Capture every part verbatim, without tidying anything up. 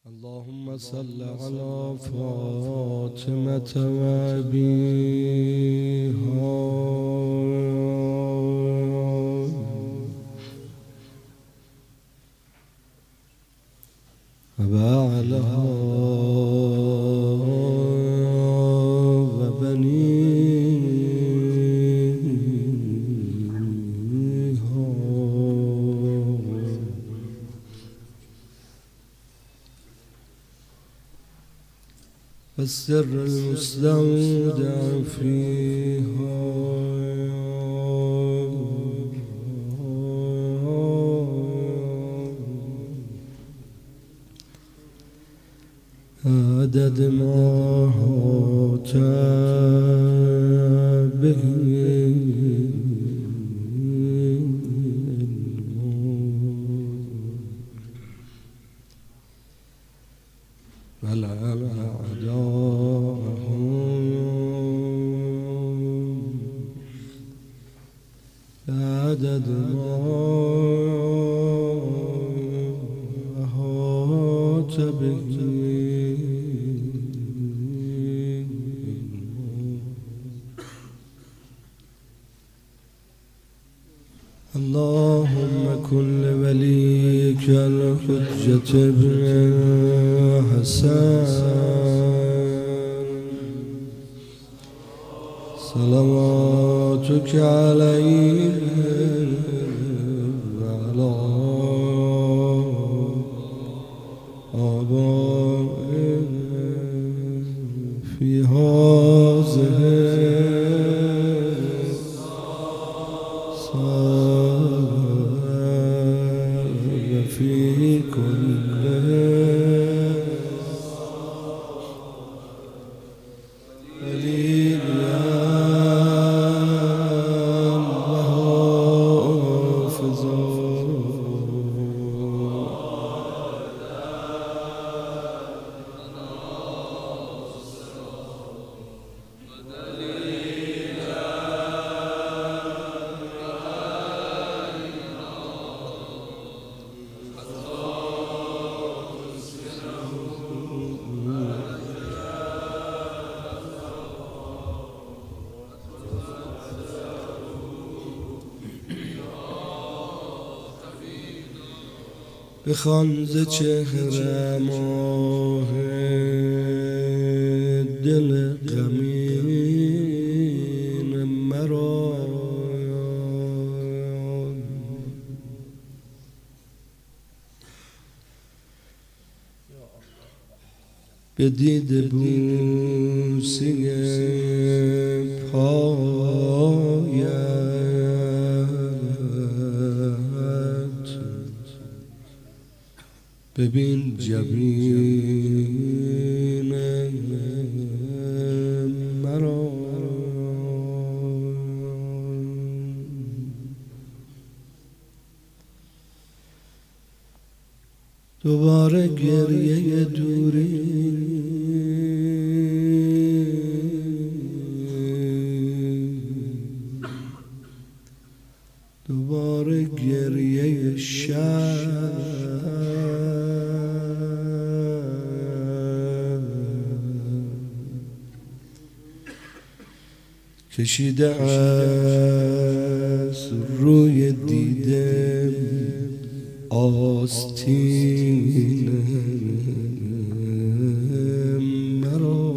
اللهم صل على فاطمة وأبيها وبعلها وبنيها والسر المستودع فيها عدد ما هات به عدد ما أحاط به اللهم كن لوليك الحجة بن حسن صلواتك عليه وعلى آبائه في هذه الساعة وفي كل بخوان ز چهره ماه دل غمین مرا به دید بوسی پایت ببین جبین مرا دوباره گریه دوری دوباره گریه شب کشیده از روی دیده آستین مرا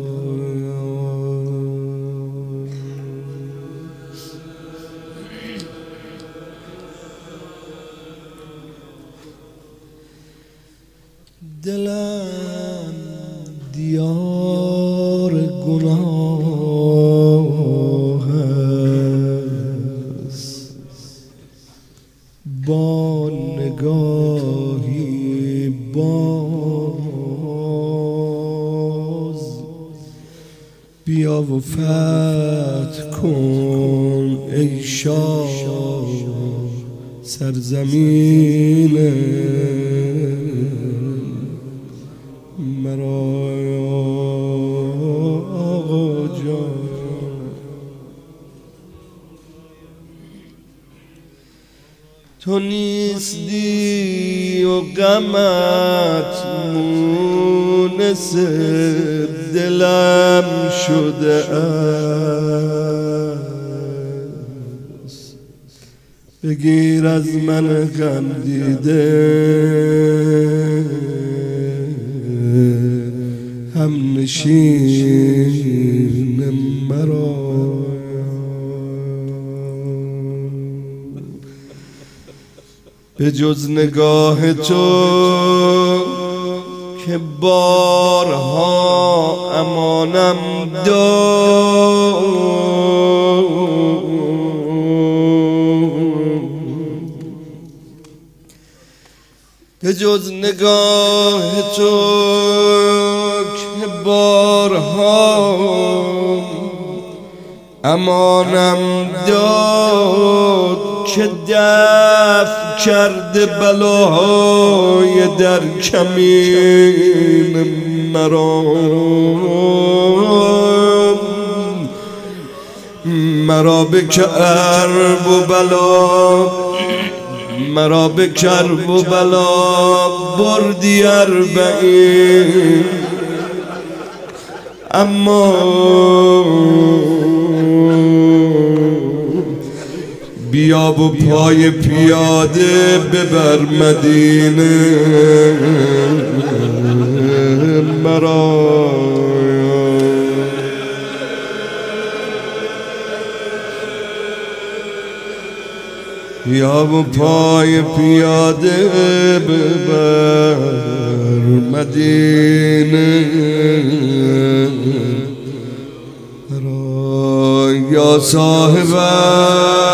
دلم دیار گناه است با نگاهی باز بیا و فتح کن ای شاه سرزمین مرا آقا جان تو نیستی و غمت مونس دلم شده است. بگیر از من غم دیده هم نشین مرا. به جز نگاه تو که بارها امانم داد، به جز نگاه تو که بارها امانم داد، که دفع کرده بلاهای در کمین مرا. مرا به کرب و بلا مرا به کرب و بلا بردی اربعین، اما بیا و پای پیاده ببر مدینه مرا. بیا و پای پیاده ببر مدینه مرا. یا صاحب